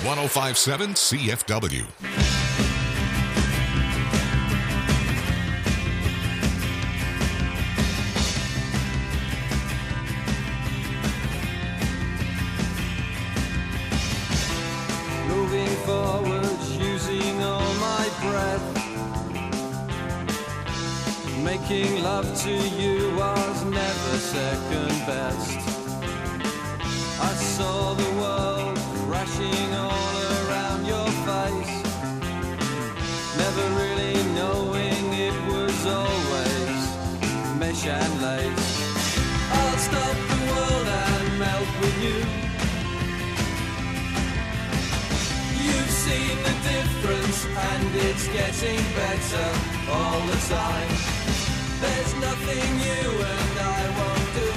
1057 CFW. Moving forward, using all my breath. Making love to you was never second best. I saw the world crashing all around your face, never really knowing it was always mesh and lace. I'll stop the world and melt with you. You've seen the difference and it's getting better all the time. There's nothing you and I won't do.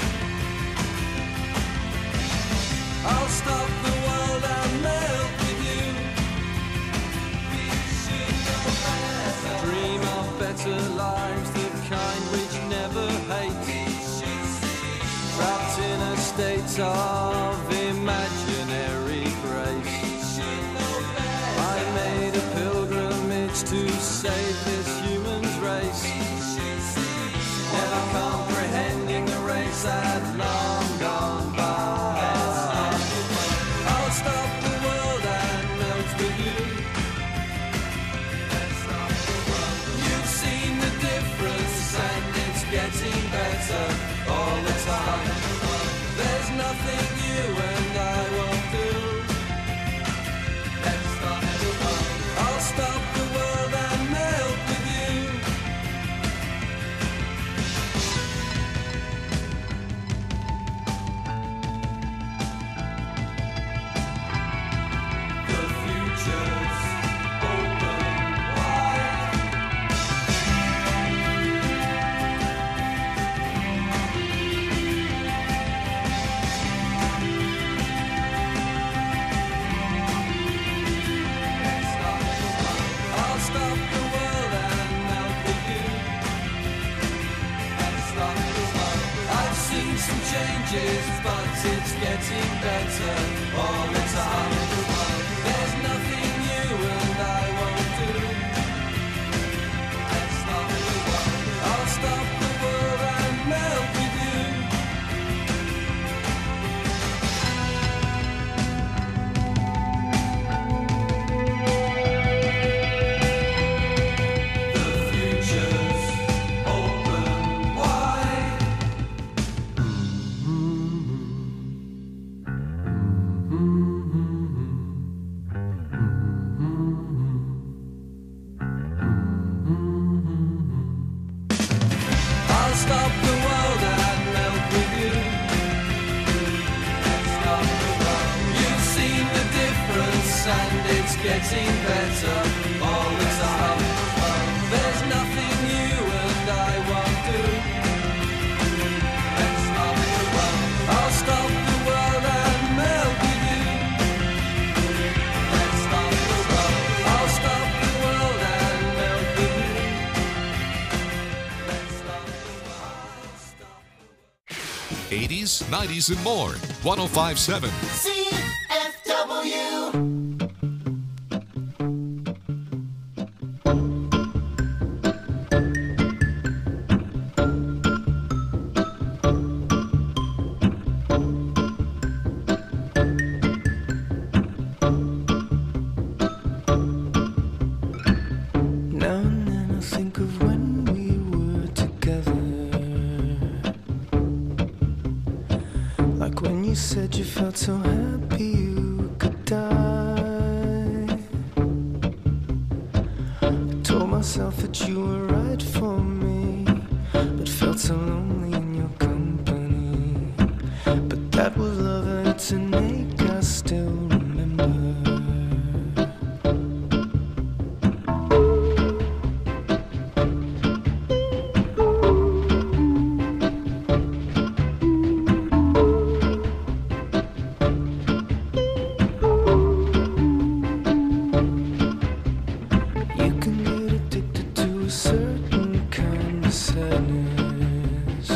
I'll stop the world and melt with you. We should know better. Dream of better lives, the kind which never hate. Trapped in a state of imaginary grace. I made a pilgrimage to save this human's race. Never comprehending the race that long gone by. I'll stop the world and melt with you. You've seen the difference and it's getting better all the time. There's nothing you and I won't do. I'll stop the world and melt with you. The future's open wide. I'll stop the world and melt with you. I've seen some changes, but it's getting better all the time. There's nothing you and I won't do. I'll stop the world and melt with you. The future's open wide. I'll stop the world and melt with you. You've seen the difference and it's getting better all the time. There's nothing you and I won't do. I'll stop the world and melt with you. I'll stop the world and melt with you. 80s, 90s, and more. 1057. CFW. Now and then I think of when we were together. Like when you said you felt so happy you could die. I told myself that you were right for me, but felt so lonely in your company. But that was love and it's an ache I still remember. You can get addicted to a certain kind of sadness,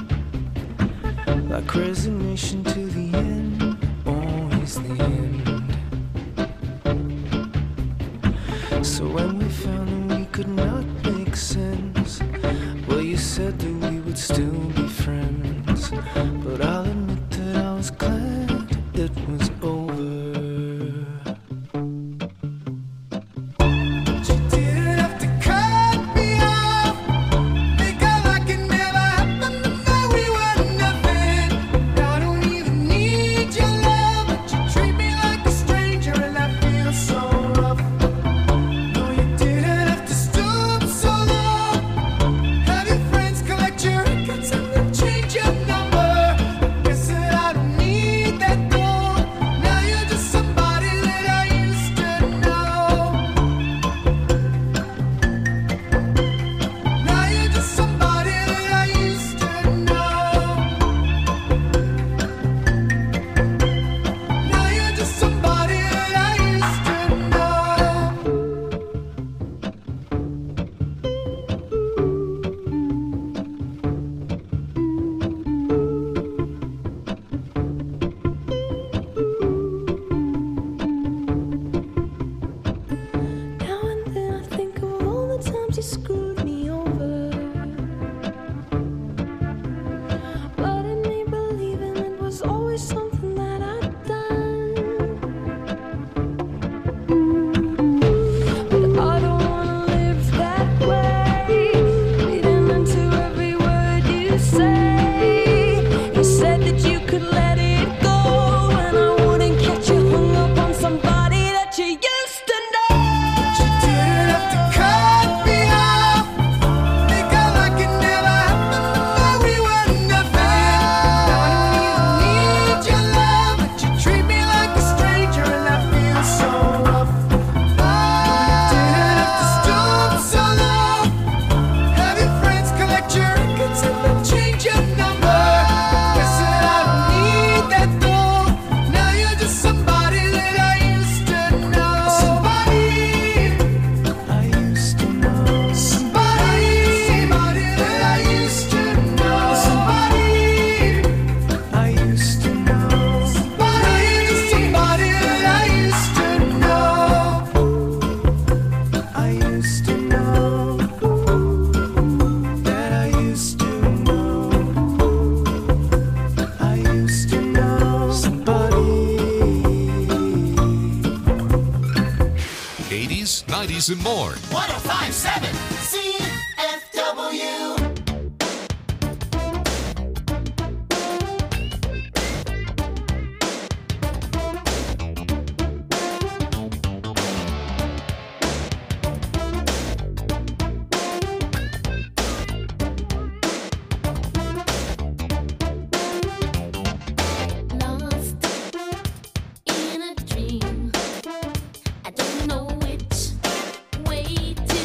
like resignation to the end, always the end. said that we would still be friends, but I'll admit that I was glad it was over. She didn't have to cut me off, make out like it never happened, and that we were nothing. I don't even need your love, but you treat me like a stranger, and I feel so rough. No, you didn't have to stoop so low. Have your friends collect your records and then change your number. Guess that I don't need that though. Now you're just somebody that I used to know. Now you're just somebody that I used to know. Now you're just somebody that I used to know. Now and then I think of all the times you screwed me over, but in me believing it was always something that I'd done. But I don't wanna live that way, reading into every word you say. You said that you could let it go, and I wouldn't catch you hung up on somebody that you used to know. She didn't have to cut me off, make out like it never happened, and that we were nothing. I don't even need your love, but you treat me like a stranger, and I feel so rough. You didn't have to stoop so low. Have your friends collect your records and then change your number. Guess that I don't need that though. Now you're just somebody that I used to know. Somebody I used to know. Somebody that I used to know. Somebody I used to know. Somebody that I used to know. I used to know that I used to know. I used to know somebody. 80s, 90s, and more. 1057 CFW. Lost in a dream. I don't know which way to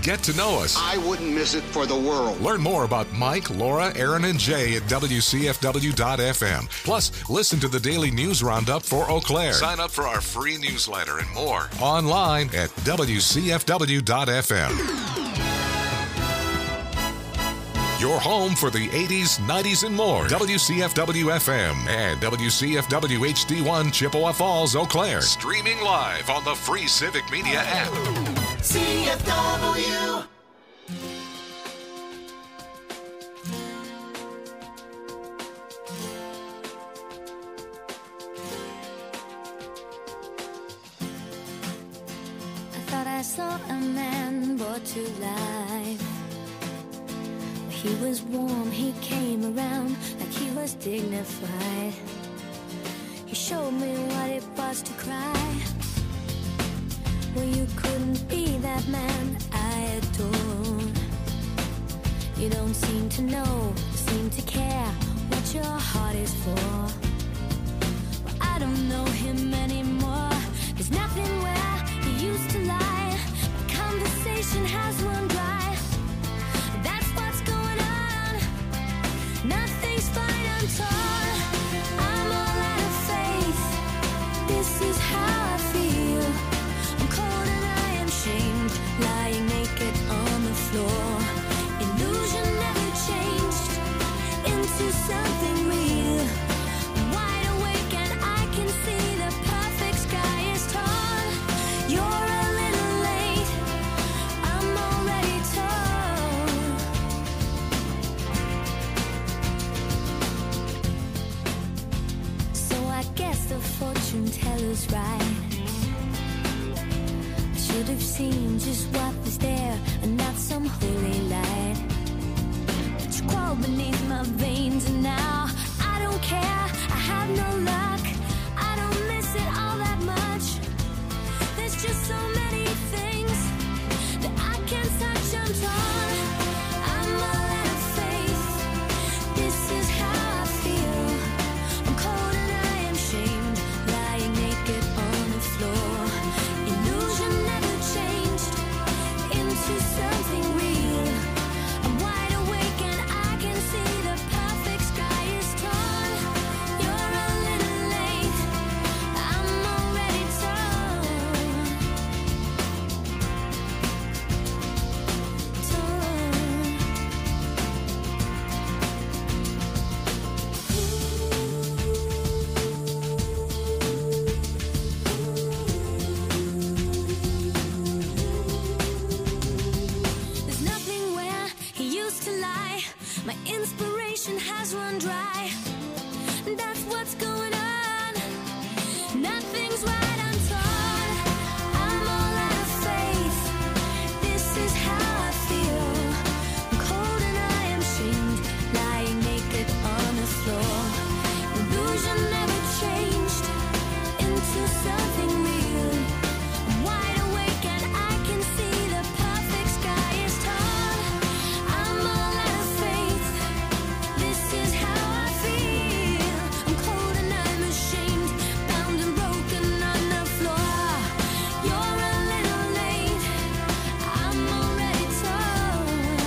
get to know us. I wouldn't miss it for the world. Learn more about Mike, Laura, Aaron, and Jay at WCFW.FM. Plus, listen to the daily news roundup for Eau Claire. Sign up for our free newsletter and more online at WCFW.FM. Your home for the 80s, 90s, and more. WCFW-FM and WCFW-HD1 Chippewa Falls, Eau Claire. Streaming live on the free Civic Media app. CFW. I thought I saw a man brought to life. He was warm, he came around like he was dignified. He showed me what it was to cry. Well, you couldn't be that man I adore. You don't seem to know, seem to care what your heart is for. Well, I don't know him anymore. There's nothing where he used to lie. My conversation has run dry. Nothing's fine, I'm torn. I'm all out of faith. This is how I feel. I'm cold and I am shamed, lying naked on the floor. Illusion never changed into something real. I'm wide awake and I can see the perfect sky is torn. You're a little late. I'm already torn. I guess the fortune teller's right. I should have seen just what was there and not some holy light. But you crawl beneath my veins and now I don't care. I have no luck. I don't miss it all that much. There's just so many things that I can't touch. I'm torn. I'm all out of faith. This is how I feel. I'm cold and I am shamed, lying naked on the floor. Illusion never changed into something real. I'm wide awake and I can see the perfect sky is torn. You're a little late. I'm already torn. There's nothing where he used to lie. My inspiration has run dry. That's what's going on. Nothing's right, I'm torn. I'm all out of faith. This is how I feel. I'm cold and I am shamed, lying naked on the floor. Illusion never changed into something real. I'm wide awake and I can see the perfect sky is torn. I'm all out of faith. This is how I feel. I'm cold and I'm ashamed, bound and broken on the floor. You're a little late. I'm already torn.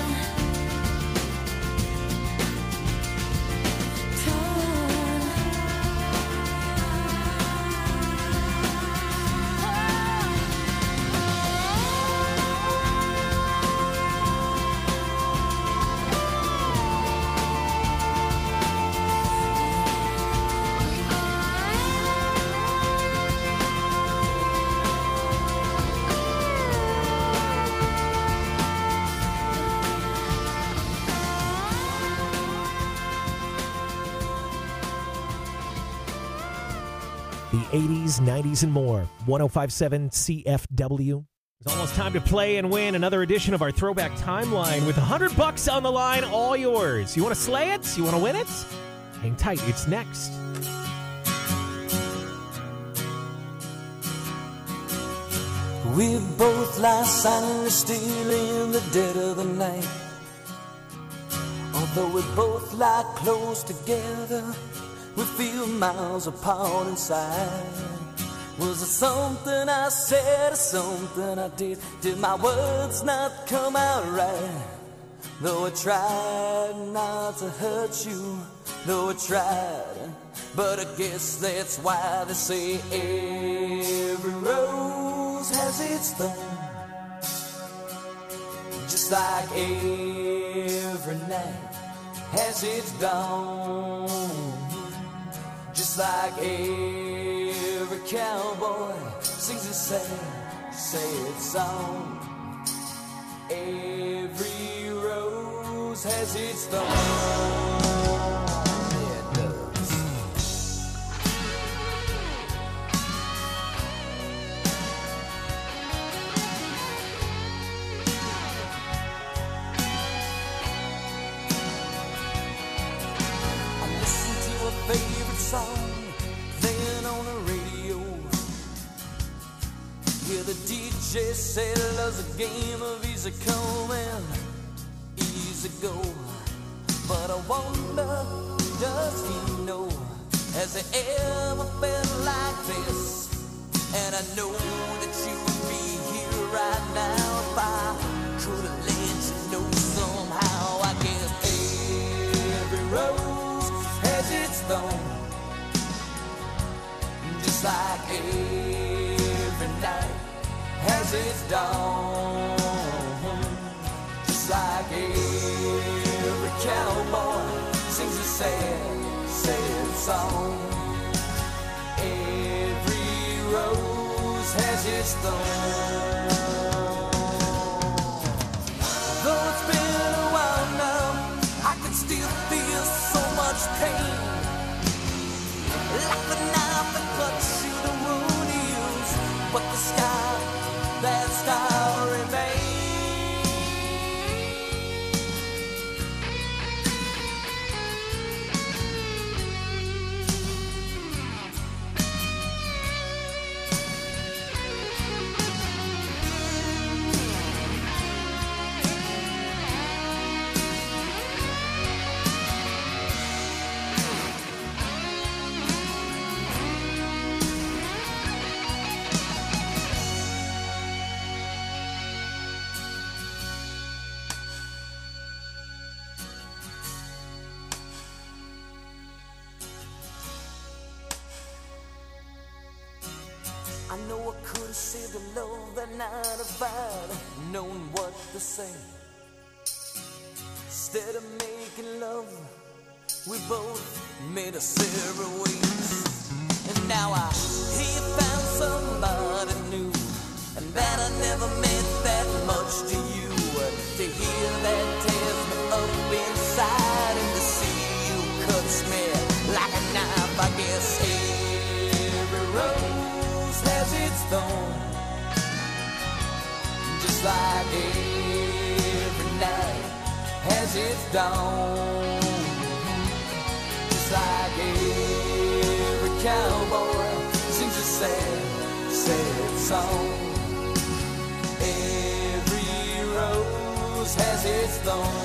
The 80s, 90s, and more. 105.7 CFW. It's almost time to play and win another edition of our Throwback Timeline with $100 on the line, all yours. You want to slay it? You want to win it? Hang tight. It's next. We both lie silently still in the dead of the night. Although we both lie close together, we feel miles apart inside. Was it something I said or something I did? Did my words not come out right? Though I tried not to hurt you, though I tried, but I guess that's why they say every rose has its thorn. Just like every night has its dawn. Just like every cowboy sings a sad, sad song. Every rose has its thorn. Yeah, it does. I listen to a favorite song, then on the radio. Hear the DJ say love's a game of easy come and easy go. But I wonder, does he know? Has he ever felt like this? And I know that you would be here right now if I could have let you know somehow. I guess every rose has its thorn. Just like every night has its dawn. Just like every cowboy sings a sad, sad song. Every rose has its thorn. Though it's been a while now, I can still feel so much pain. Like the knife that cuts you the wound heals, but the scar, that scar remains. I know I could have saved the love that night if I'd known what to say. Instead of making love, we both made us several ways. And now I hear you found somebody new, and that I never meant that much to you. To hear that tears me up inside, and to see you cuts me like a knife. I guess every rose has its thorn. Just like every night has its dawn. Just like every cowboy sings a sad, sad song. Every rose has its thorn.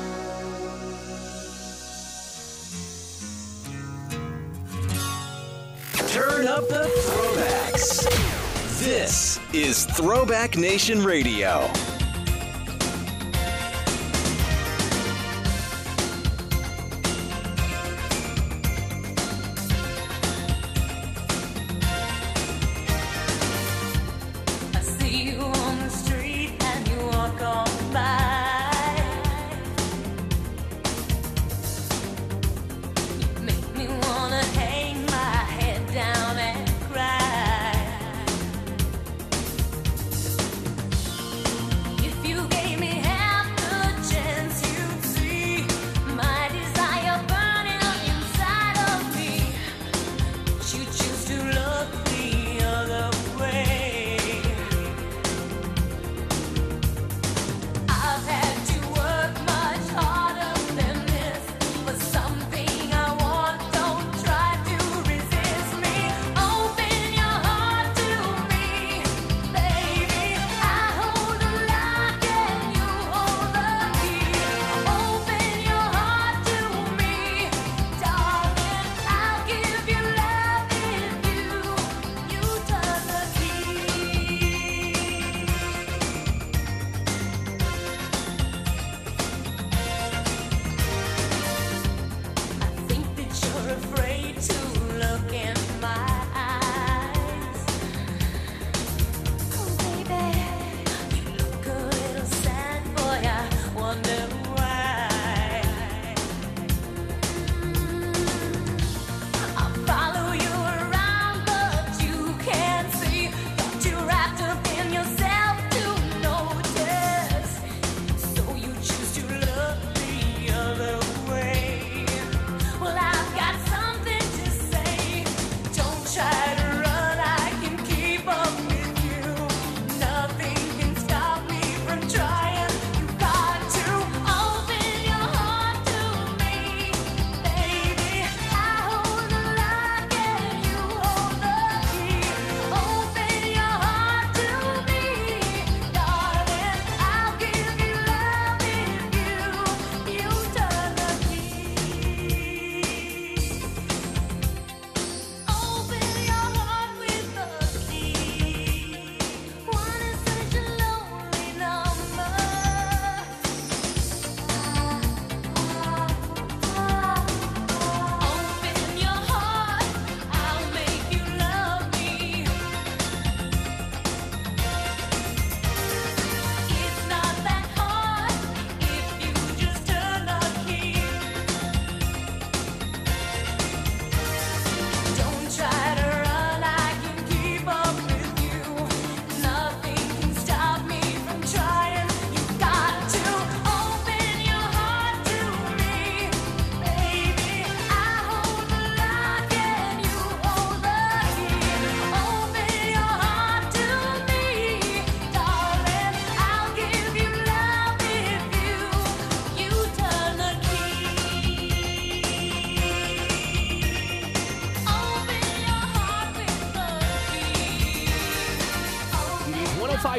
Turn up the throwbacks. This is Throwback Nation Radio. I see you on the street and you walk on by. You make me wanna hang my head down and cry.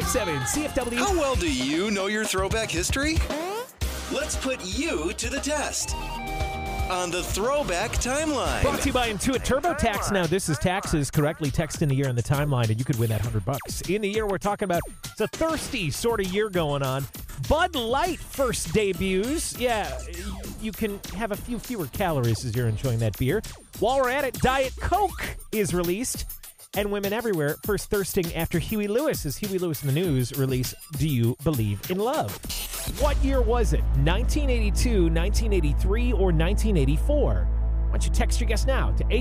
1057 CFW. How well do you know your throwback history? Let's put you to the test on the Throwback Timeline. Brought to you by Intuit TurboTax. Now, this is taxes. Correctly text in the year in the timeline, and you could win that $100. In the year we're talking about, it's a thirsty sort of year going on. Bud Light first debuts. Yeah, you can have a few fewer calories as you're enjoying that beer. While we're at it, Diet Coke is released. And women everywhere first thirsting after Huey Lewis, as Huey Lewis in the News release Do You Believe in Love? What year was it? 1982, 1983, or 1984? Why don't you text your guess now to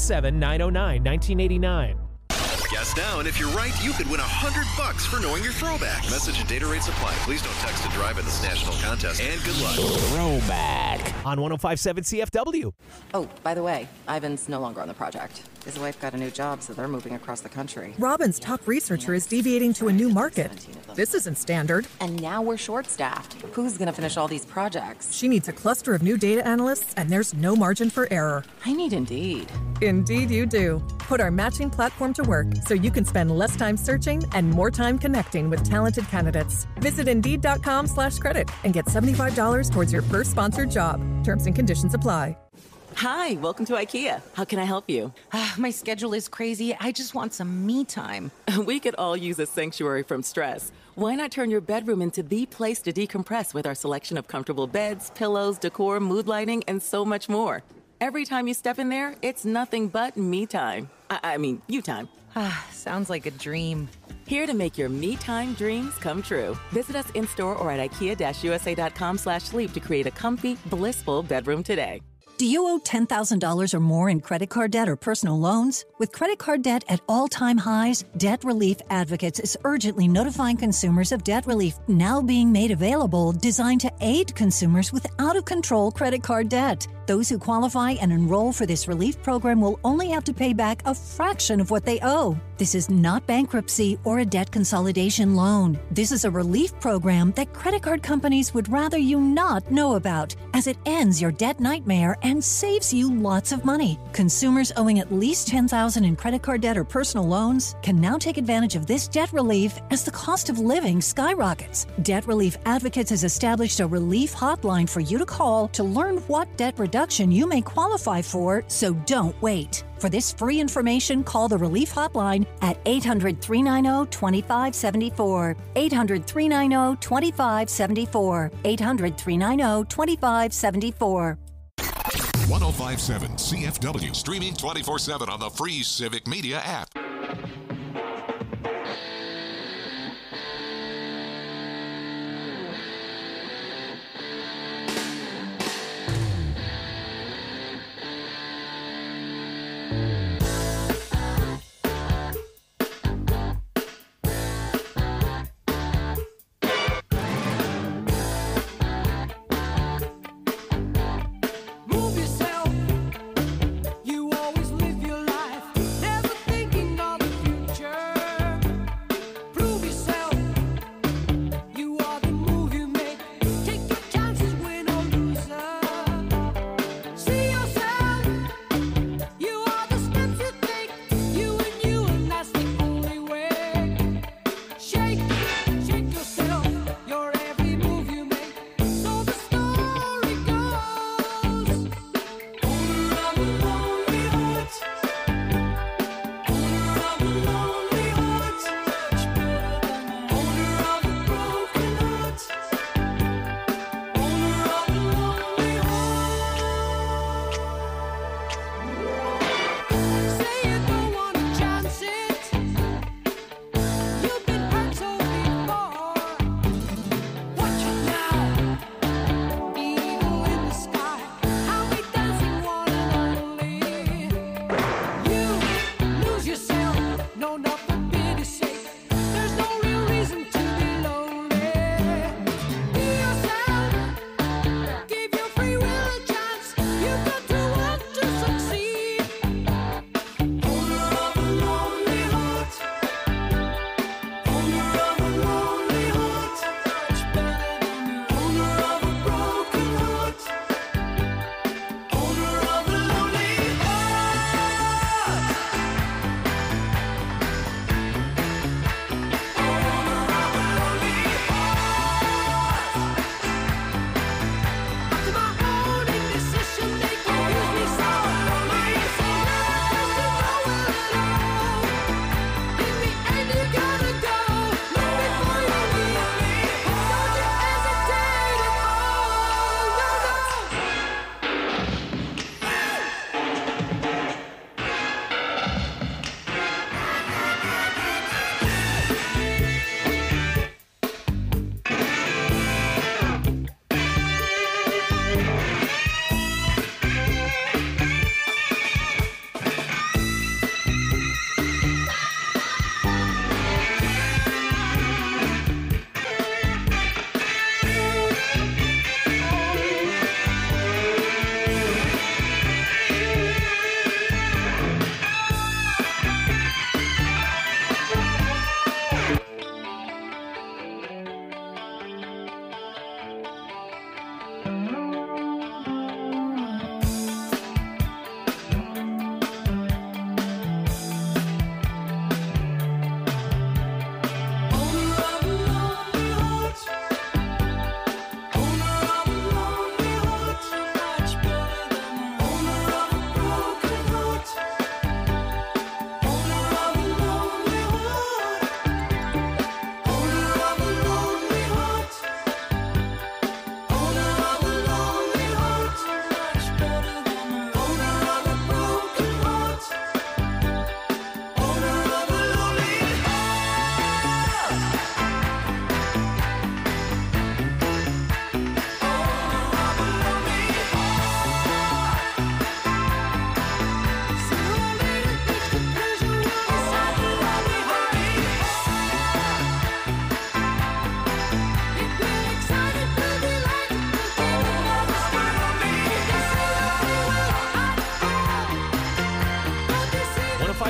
877-909-1989. Guess now, and if you're right, you could win $100 for knowing your throwback. Message and data rates apply. Please don't text and drive in this national contest. And good luck. Throwback on 105.7 CFW. Oh, by the way, Ivan's no longer on the project. His wife got a new job, so they're moving across the country. Robin's top researcher is deviating to a new market. This isn't standard. And now we're short-staffed. Who's going to finish all these projects? She needs a cluster of new data analysts, and there's no margin for error. I need Indeed. Indeed you do. Put our matching platform to work so you can spend less time searching and more time connecting with talented candidates. Visit Indeed.com/credit and get $75 towards your first sponsored job. Terms and conditions apply. Hi, welcome to IKEA. How can I help you? My schedule is crazy. I just want some me time. We could all use a sanctuary from stress. Why not turn your bedroom into the place to decompress with our selection of comfortable beds, pillows, decor, mood lighting, and so much more? Every time you step in there, it's nothing but me time. I mean, you time. Sounds like a dream. Here to make your me time dreams come true. Visit us in-store or at IKEA-USA.com/sleep to create a comfy, blissful bedroom today. Do you owe $10,000 or more in credit card debt or personal loans? With credit card debt at all-time highs, Debt Relief Advocates is urgently notifying consumers of debt relief now being made available, designed to aid consumers with out-of-control credit card debt. Those who qualify and enroll for this relief program will only have to pay back a fraction of what they owe. This is not bankruptcy or a debt consolidation loan. This is a relief program that credit card companies would rather you not know about, as it ends your debt nightmare and saves you lots of money. Consumers owing at least $10,000 in credit card debt or personal loans can now take advantage of this debt relief as the cost of living skyrockets. Debt Relief Advocates has established a relief hotline for you to call to learn what debt reduction you may qualify for, so don't wait. For this free information, call the Relief Hotline at 800-390-2574. 800-390-2574. 800-390-2574. 1057 CFW, streaming 24/7 on the free Civic Media app. You always live your life, never thinking of the future.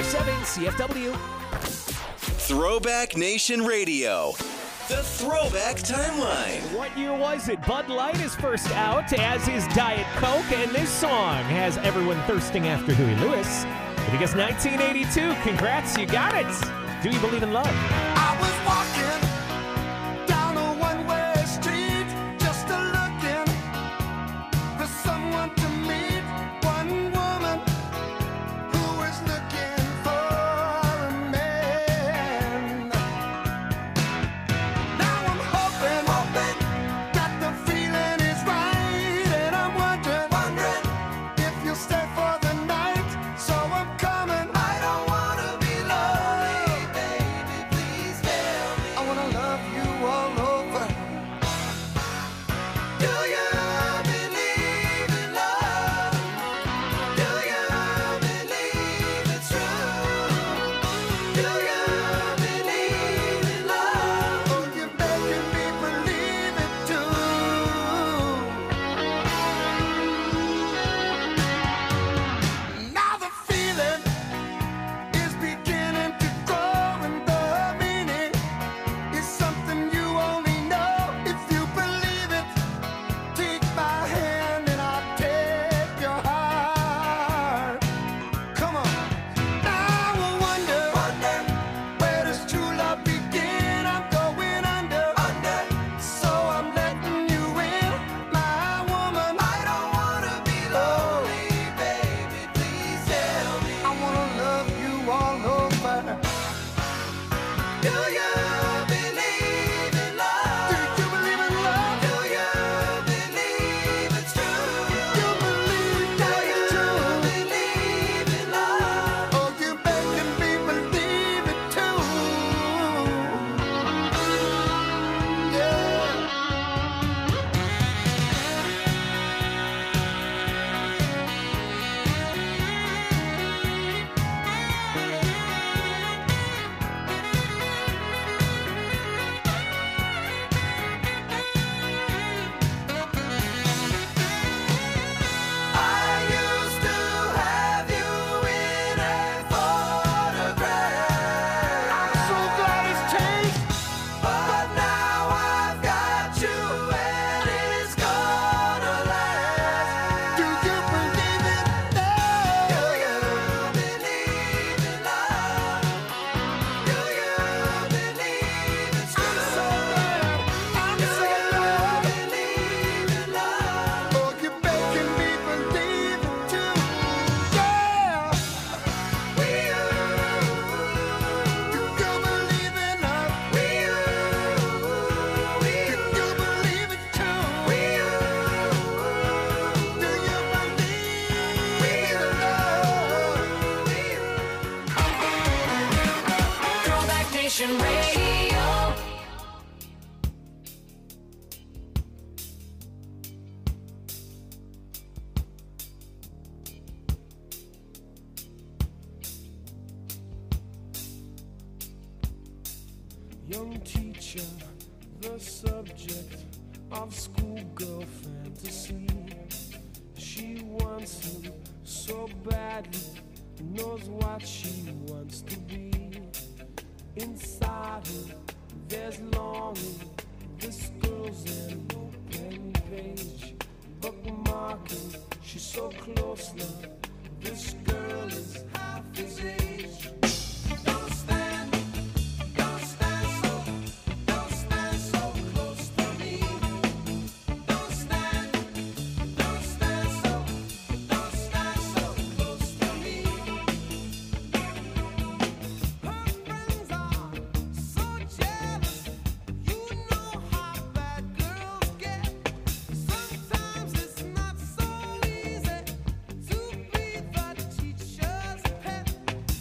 105.7 CFW. Throwback Nation Radio. The Throwback Timeline. What year was it? Bud Light is first out, as is Diet Coke, and this song has everyone thirsting after Huey Lewis. If you guess 1982, congrats, you got it. Do you believe in love? I was walking down a one-way street, just looking for someone to meet. One woman who was looking for a man. Now I'm hoping that the feeling is right, and I'm wondering if you'll stay for the night. So I'm coming. I don't wanna be lonely, baby. Please tell me. I wanna love you all over. Do you believe in love? Do you believe it's true? Do you believe in love? Oh, you're making me believe it too. Now the feeling is beginning to grow, and the meaning is something you only know if you believe it. Take my hand and I'll take your heart. Come on. Now I wonder where does true love begin? I'm going under. So I'm letting you in, my woman. I don't wanna be lonely, baby. Please tell me. I wanna love you all over. Do you believe in love? Do you believe in love? Do you believe it's true? You believe that it's true? Believe in love? Oh, you're making me believe it too. Yeah. I used to have you in a photograph. I'm so glad it's changed, but now I've got you and it's gonna last. Do you believe in love? Do you believe in love? Do you believe it's true? I'm so glad. Believe in love. Oh, you're making me believe it too. Yeah. Do you believe in love? Do you believe it too? Do you believe in love? Throwback Nation Radio. Young teacher, the subject of schoolgirl fantasy. She wants him so badly, knows what she wants to be. Inside her, there's longing. This girl's an open page, bookmarking. She's so close now. This girl is half his age. Don't stand so close to me. Don't stand so close to me. Her friends are so jealous. You know how bad girls get. Sometimes it's not so easy to be the teacher's pet.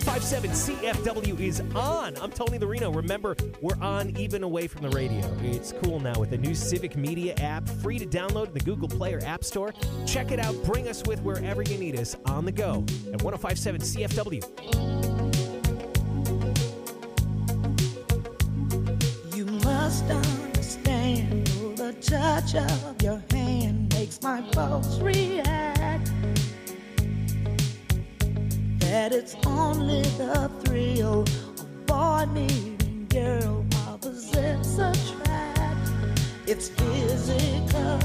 1057 CFW is on. I'm Tony the Reno. Remember, we're on even away from the radio. It's cool now with the new Civic Media app, free to download in the Google Play or App Store. Check it out. Bring us with wherever you need us on the go at 1057 CFW. You must understand the touch of your hand makes my pulse react. That it's only the thrill of boy meeting girl opposites attract. It's physical,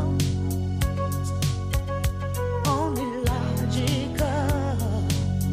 only logical.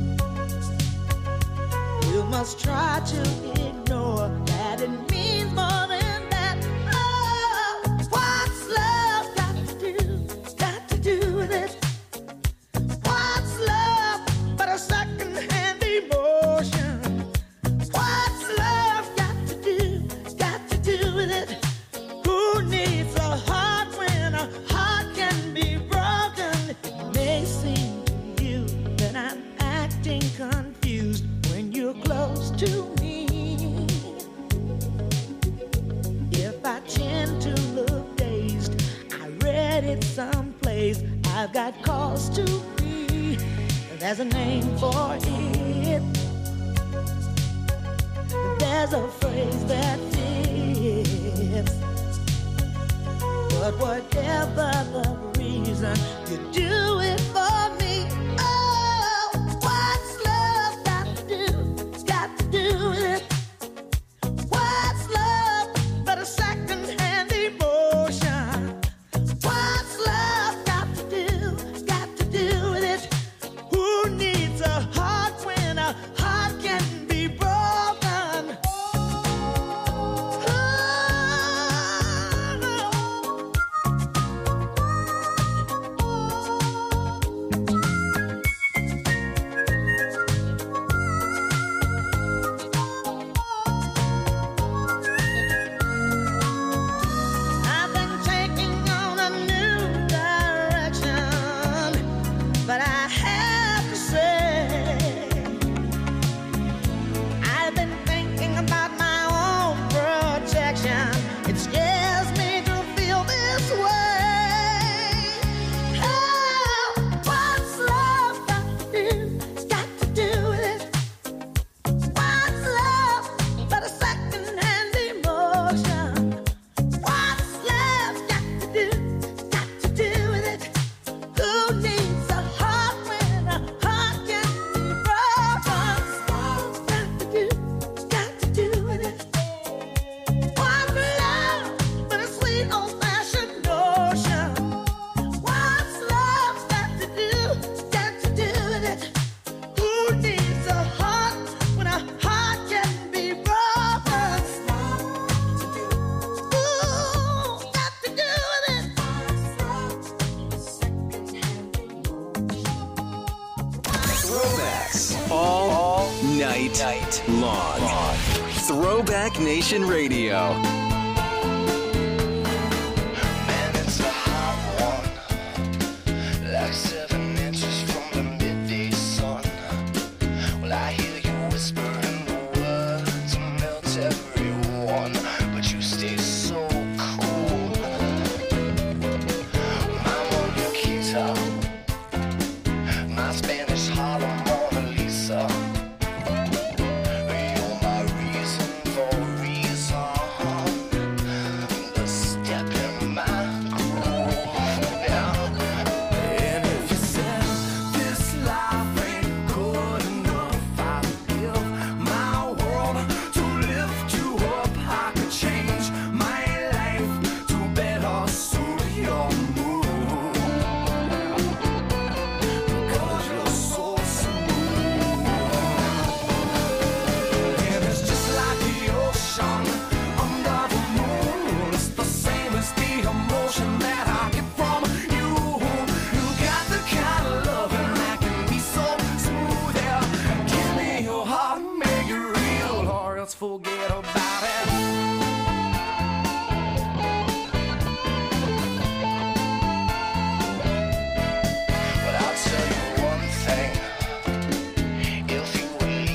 You must try to ignore that it means more than that. Oh, what's love got to do? Got to do with it. What's love but a second-hand emotion? What's love got to do? Got to do with it. Who needs a heart when a heart can be broken? It may seem to you that I'm acting confused when you're close to me. If I tend to look dazed, I read it someplace. I've got cause to be. There's a name for it. There's a phrase that fits. But whatever the reason, you do it for me. Oh, what's love got to do? Got to do with it. What's love but a second-hand emotion? What's love got to do? Got to do with it. Who needs a heart when a heart can be broken? I've been taking on a new direction, but I have to say, I've been thinking about my own protection. It scares me to feel this way. Oh, what's love got to do? Got to do with it. What's love but a second-hand emotion? What's love got to do? Got to do with it. Who needs a heart when a heart can be broken? Got to do with it. What's love but a sweet old-fashioned notion? What's love got to do with it? Who needs a heart when a heart can be broken? Ooh, got to do with it. Throwbacks all night long. Throwback Nation Radio. Man, it's a hot one, like 7 inches from the midday sun. Well, I hear you whispering the words to melt everyone, but you stay so cool. Mama, your guitar, my Spanish Harlem Mona Lisa. You're my reason for reason. The step in my groove. And if you said this life ain't good enough, I would give my world to lift you up. I could change my life to better suit your mood. Because you're so smooth. And it's just like the ocean under the moon. It's the same as the emotion that I get from you. You got the kind of loving that can be so smooth. Yeah, give me your heart, make it real, or else forget about it. But I'll tell you one thing. If you would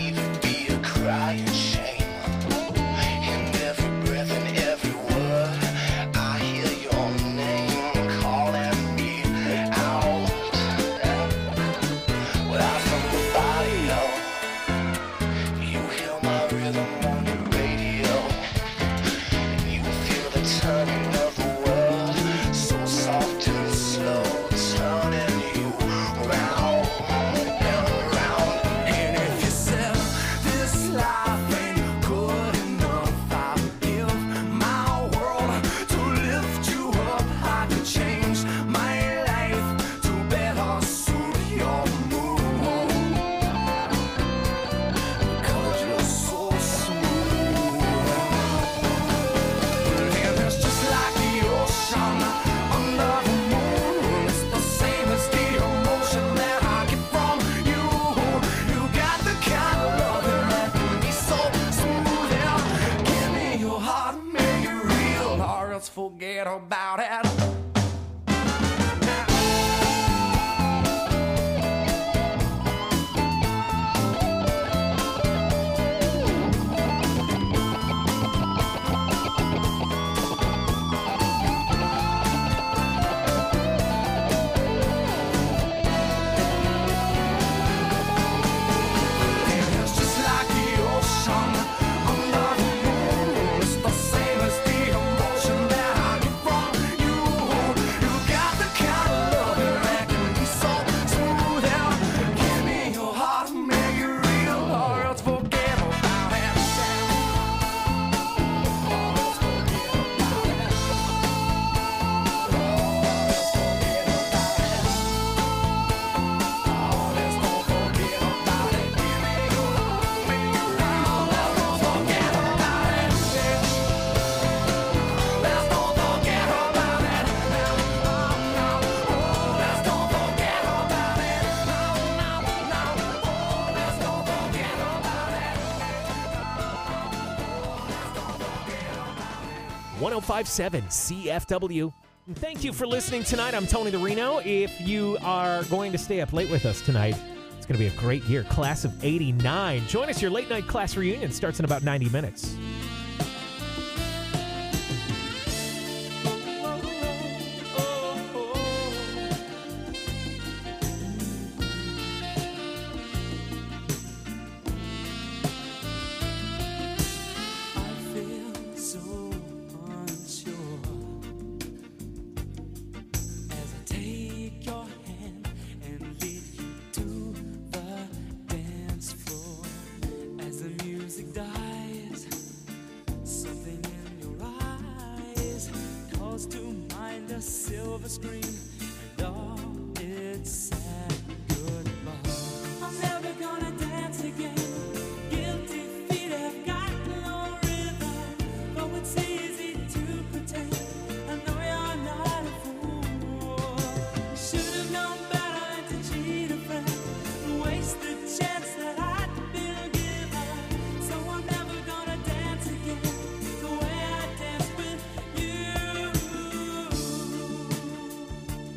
let's forget about it. It's just like the ocean under the moon. It's the same as the emotion that I get from you. You got the kind of love that can be so smooth. And give me your heart, make it real, or else forget about it. .1057 CFW. And thank you for listening tonight. I'm Tony the Reno. If you are going to stay up late with us tonight, it's going to be a great year. Class of 89. Join us. Your late night class reunion starts in about 90 minutes. I feel so unsure as I take your hand and lead you to the dance floor. As the music dies, something in your eyes calls to mind a silver screen and all its sad goodbye. I'm never gonna dance again. Guilty feet have got no rhythm, though it's easy to pretend. I know you're not a fool. Should have known better than to cheat a friend, waste the chance that I'd been given. So I'm never gonna dance again the way I danced with you.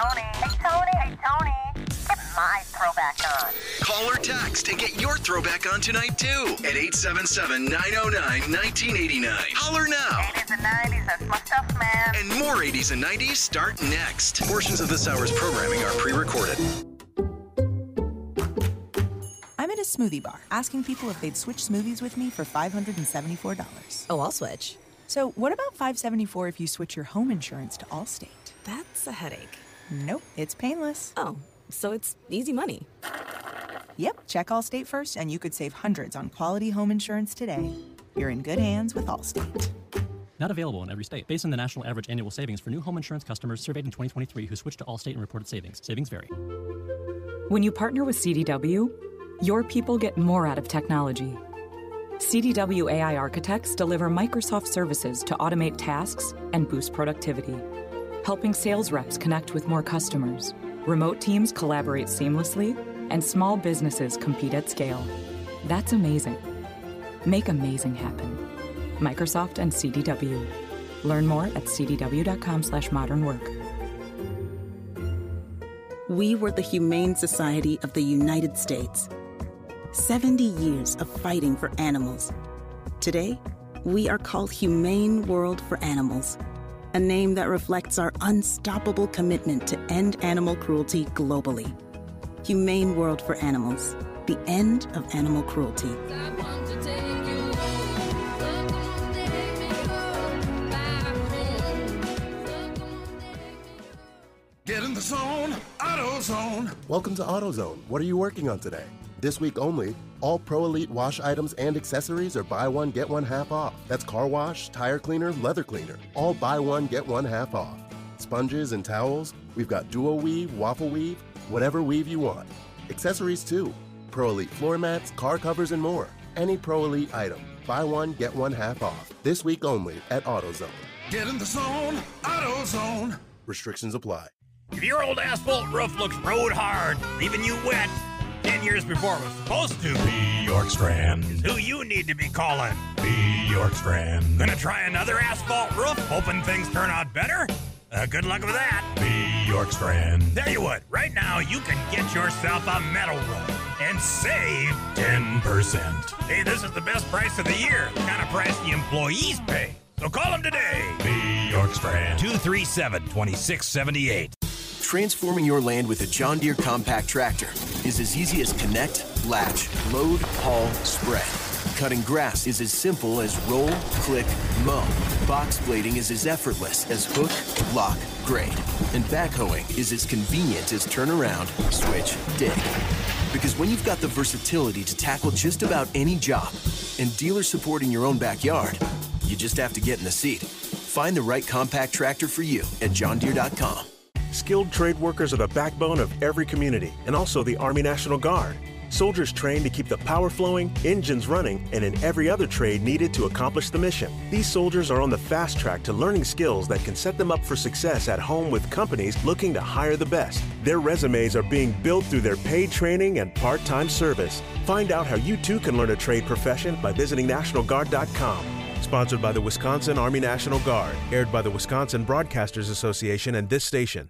Tony. Hey, Tony. Hey, Tony. Get my throwback on. Call or text and get your throwback on tonight, too, at 877-909-1989. Holler now. 80s and 90s, that's my stuff, man. And more 80s and 90s start next. Portions of this hour's programming are pre-recorded. I'm at a smoothie bar asking people if they'd switch smoothies with me for $574. Oh, I'll switch. So what about $574 if you switch your home insurance to Allstate? That's a headache. Nope, it's painless. Oh, so it's easy money. Yep, check Allstate first and you could save hundreds on quality home insurance today. You're in good hands with Allstate. Not available in every state. Based on the national average annual savings for new home insurance customers surveyed in 2023 who switched to Allstate and reported savings. Savings vary. When you partner with CDW, your people get more out of technology. CDW AI architects deliver Microsoft services to automate tasks and boost productivity, helping sales reps connect with more customers. Remote teams collaborate seamlessly, and small businesses compete at scale. That's amazing. Make amazing happen. Microsoft and CDW. Learn more at cdw.com/modernwork. We were the Humane Society of the United States. 70 years of fighting for animals. Today, we are called Humane World for Animals, a name that reflects our unstoppable commitment to end animal cruelty globally. Humane World for Animals, the end of animal cruelty. Get in the zone, AutoZone. Welcome to AutoZone. What are you working on today? This week only, all Pro Elite wash items and accessories are buy one, get one half off. That's car wash, tire cleaner, leather cleaner. All buy one, get one half off. Sponges and towels, we've got duo weave, waffle weave, whatever weave you want. Accessories too. Pro Elite floor mats, car covers, and more. Any Pro Elite item, buy one, get one half off. This week only at AutoZone. Get in the zone, AutoZone. Restrictions apply. If your old asphalt roof looks road hard, leaving you wet 10 years before it was supposed to, B. York Strand is who you need to be calling. B. York Strand. Gonna try another asphalt roof, hoping things turn out better? Good luck with that. B. York Strand. Tell you what, right now you can get yourself a metal roof and save 10%. Hey, this is the best price of the year. The kind of price the employees pay. So call them today. B. York Strand. 237-2678. Transforming your land with a John Deere compact tractor is as easy as connect, latch, load, haul, spread. Cutting grass is as simple as roll, click, mow. Box blading is as effortless as hook, lock, grade. And backhoeing is as convenient as turn around, switch, dig. Because when you've got the versatility to tackle just about any job and dealer support in your own backyard, you just have to get in the seat. Find the right compact tractor for you at johndeere.com. Skilled trade workers are the backbone of every community and also the Army National Guard. Soldiers trained to keep the power flowing, engines running, and in every other trade needed to accomplish the mission. These soldiers are on the fast track to learning skills that can set them up for success at home with companies looking to hire the best. Their resumes are being built through their paid training and part-time service. Find out how you too can learn a trade profession by visiting NationalGuard.com. Sponsored by the Wisconsin Army National Guard. Aired by the Wisconsin Broadcasters Association and this station.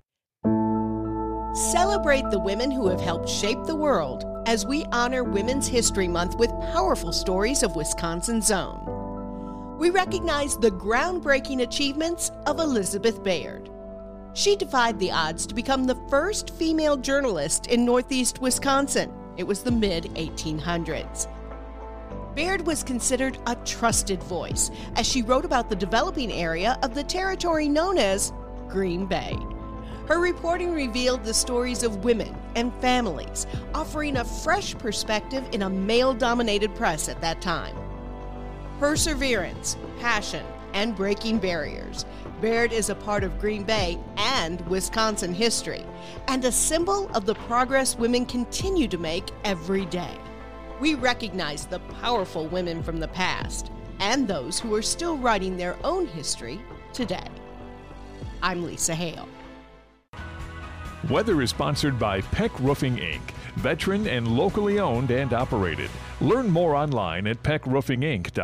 Celebrate the women who have helped shape the world as we honor Women's History Month with powerful stories of Wisconsin's own. We recognize the groundbreaking achievements of Elizabeth Baird. She defied the odds to become the first female journalist in Northeast Wisconsin. It was the mid-1800s. Baird was considered a trusted voice as she wrote about the developing area of the territory known as Green Bay. Her reporting revealed the stories of women and families, offering a fresh perspective in a male-dominated press at that time. Perseverance, passion, and breaking barriers. Baird is a part of Green Bay and Wisconsin history, and a symbol of the progress women continue to make every day. We recognize the powerful women from the past and those who are still writing their own history today. I'm Lisa Hale. Weather is sponsored by Peck Roofing, Inc., veteran and locally owned and operated. Learn more online at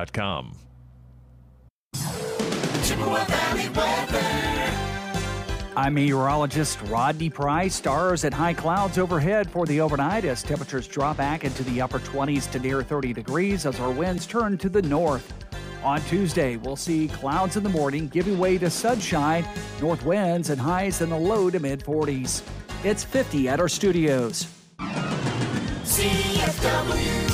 peckroofinginc.com. Chippewa Valley weather. I'm meteorologist Rodney Price. Stars and high clouds overhead for the overnight as temperatures drop back into the upper 20s to near 30 degrees as our winds turn to the north. On Tuesday, we'll see clouds in the morning giving way to sunshine, north winds, and highs in the low to mid 40s. It's 50 at our studios. CFW.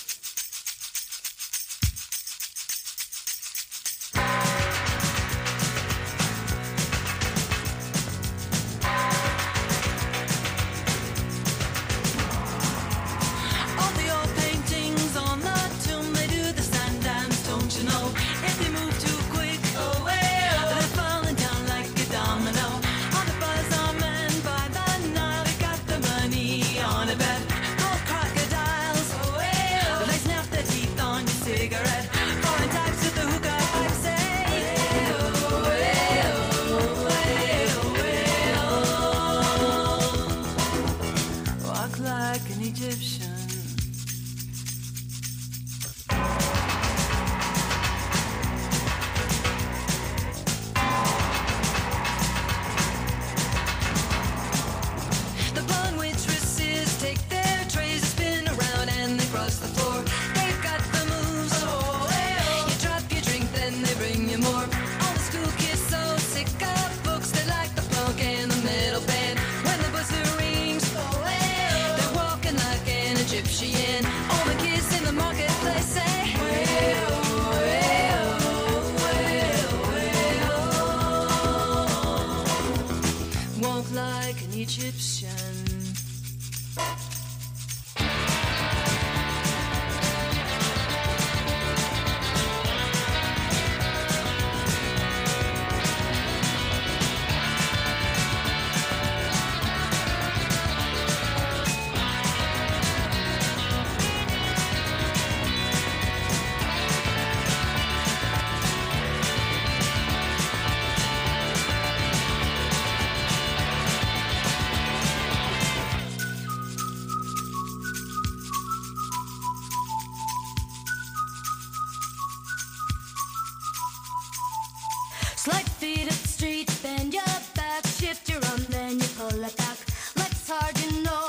Slide feet up the street, bend your back, shift your arm, then you pull it back. Legs hard, you know.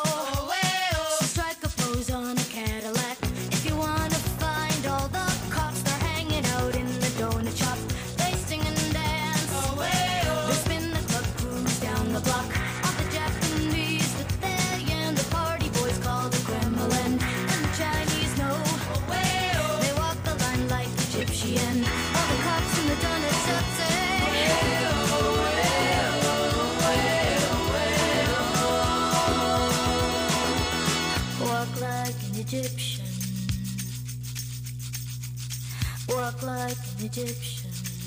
So strike a pose on a Cadillac. If you wanna find all the cops, they're hanging out in the donut shop. They sing and dance. They spin the club, cruise down the block. All the Japanese with their yen, the party boys call the Kremlin, and the Chinese know. They walk the line like Egyptian. All the cops in the donut shop say. Walk like an Egyptian. Walk like an Egyptian.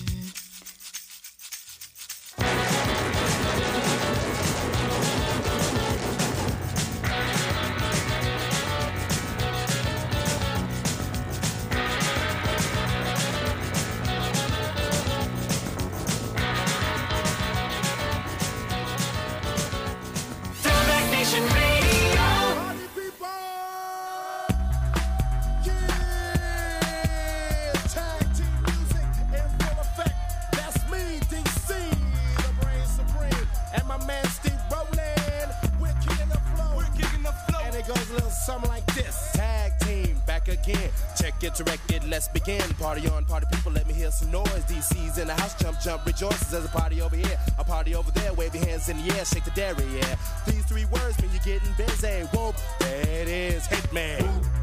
Throwback Nation Radio. Tag team music in full effect. That's me, DC, the brain supreme, and my man Steve Rowland. We're kicking the flow. We're kicking the flow. And it goes a little something like this. Tag team back again. Check it, direct it, let's begin. Party on, party people, let me hear some noise. DC's in the house, jump, jump, rejoices. There's a party over here, a party over there. Wave your hands in the air, shake the dairy, yeah. These three words mean you're getting busy. Whoop, there it is, Hitman.